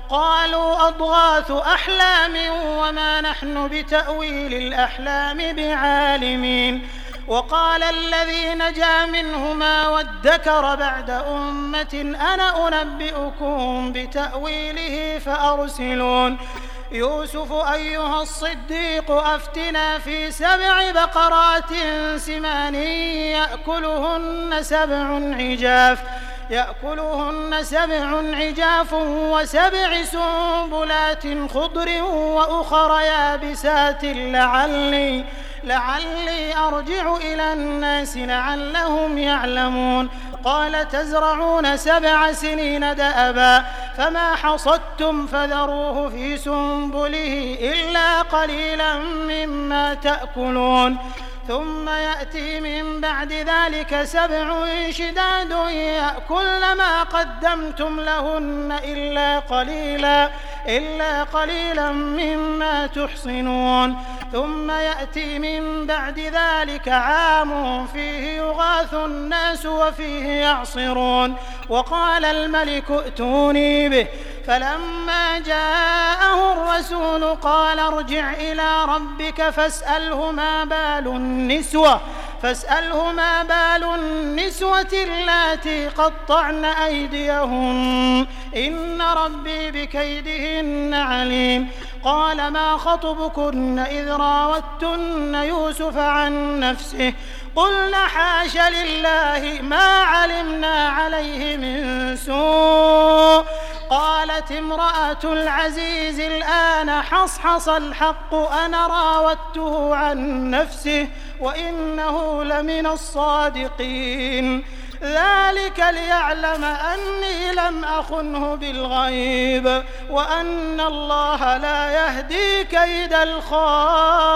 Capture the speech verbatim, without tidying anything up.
قالوا أضغاث أحلام وما نحن بتأويل الأحلام بعالمين. وقال الذي نجا منهما وادكر بعد أمة أنا أنبئكم بتأويله فأرسلون. يوسف أيها الصديق أفتنا في سبع بقرات سمان يأكلهن سبع عجاف يأكلهن سبع عجاف وسبع سنبلات خضر وأخر يابسات لعلي لعلي أرجع إلى الناس لعلهم يعلمون. قال تزرعون سبع سنين دأبا فما حصدتم فذروه في سنبله إلا قليلا مما تأكلون. ثم يأتي من بعد ذلك سبع شداد يأكلن ما قدمتم لهن إلا قليلا إلا قليلا مما تحصنون. ثم يأتي من بعد ذلك عام فيه يغاث الناس وفيه يعصرون. وقال الملك ائتوني به فلما جاءه الرسول قال ارجع إلى ربك فاسأله ما بال النسوة فاسأله ما بال النسوة اللاتي قطعن أيديهن إن ربي بكيدهن عليم. قال ما خطبكن إذ راوتن يوسف عن نفسه قلنا حاش لله ما علمنا عليه من سوء. قالت امرأة العزيز الآن حصحص الحق أنا راودته عن نفسه وإنه لمن الصادقين. ذلك ليعلم أني لم أخنه بالغيب وأن الله لا يهدي كيد الخائنين.